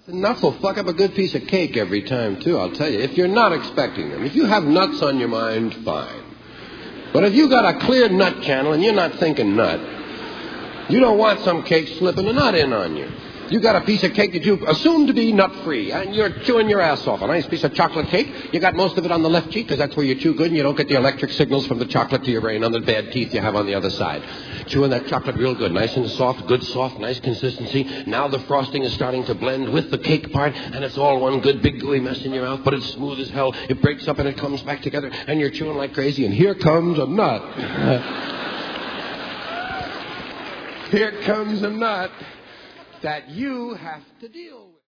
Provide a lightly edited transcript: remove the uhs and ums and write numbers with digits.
Nuts will fuck up a good piece of cake every time, too, I'll tell you. If you're not expecting them. If you have nuts on your mind, fine. But if you got a clear nut channel and you're not thinking nut, you don't want some cake slipping a nut in on you. You got a piece of cake that you assume to be nut-free, and you're chewing your ass off. A nice piece of chocolate cake. You got most of it on the left cheek, because that's where you chew good, and you don't get the electric signals from the chocolate to your brain on the bad teeth you have on the other side. Chewing that chocolate real good, nice and soft, good soft, nice consistency. Now the frosting is starting to blend with the cake part, and it's all one good big gooey mess in your mouth, but it's smooth as hell. It breaks up and it comes back together, and you're chewing like crazy, and here comes a nut. Here comes a nut that you have to deal with.